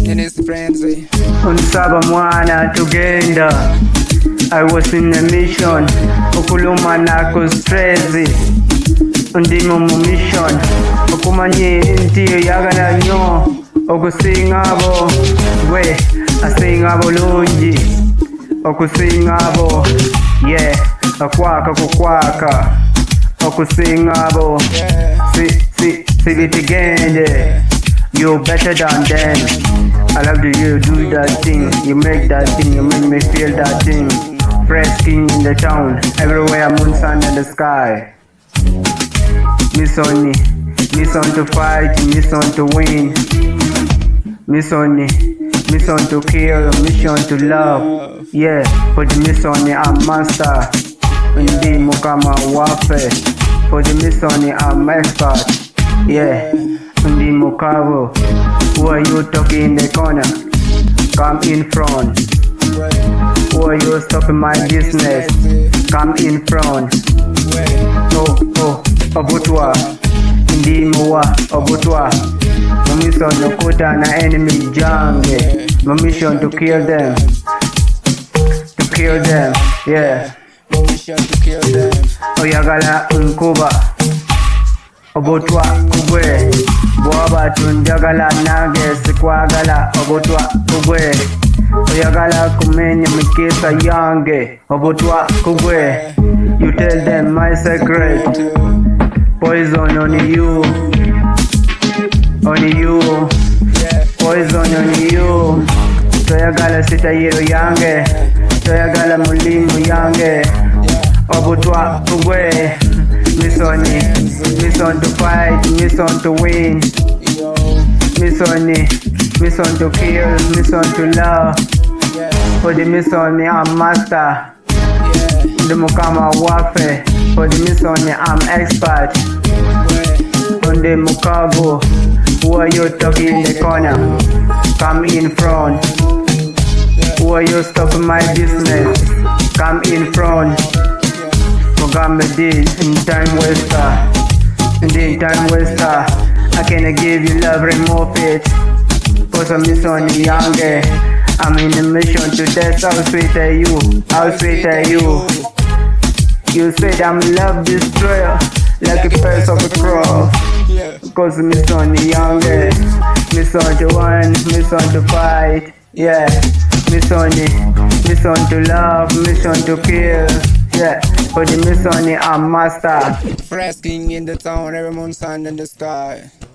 in his frenzy. Unsaba mwana tugenda, I was in a mission, okuluma nako strezi, ndimo mu mission, okumanye intiyo yagala nnyo, okusinga abo, gwe asinga bulungi, okusinga abo, yeah, okwaka kukwaka, okusinga abo, si bitigende, you better than them. I love the you do that thing, you make that thing, you make me feel that thing. Fresh king in the town, everywhere moon, sun in the sky. Mission to fight, mission to win. Mission to kill, mission to love. Yeah, for the mission I'm master. Ndi mukama wafe. For the mission I'm expert. Yeah, ndi mukavo. Who are you talking in the corner? Come in front. Who are you stopping my business? Come in front. Oh, obutwa. Ndi muwa, obutwa. My mission to cut an enemy jungle. My mission to kill them. To kill them, yeah. My mission to kill them. Oyagala nkuba. Obutwa kugwe. Bwaba tunjagala nange sikwagala obutwa kugwe. Oyagala kumenya mikisa yange obutwa kugwe. You tell them my secret. Poison on you. On you. Poison on you. Toyagala sitayiro yange. Toyagala mulimu yange. Obutwa kugwe. Mission to fight, mission to win. Mission to kill, mission to love. For the mission I'm master. The mukama wafe. For the mission I'm expert. On the mukago, who are you talking in the corner? Come in front. Who are you stopping my business? Come in front. Mugambe did in time waster. In time waster. I cannot give you love, remove it. For some mission younger. I'm in a mission to test how sweet are you. How sweet are you? You said I'm love destroyer, like a piece of a crow. Cause mission younger. Mission to win, mission to fight. Yeah. Mission to love, mission to kill. Yeah, for the mission I'm master. Fresh king in the town, every moon, sun in the sky.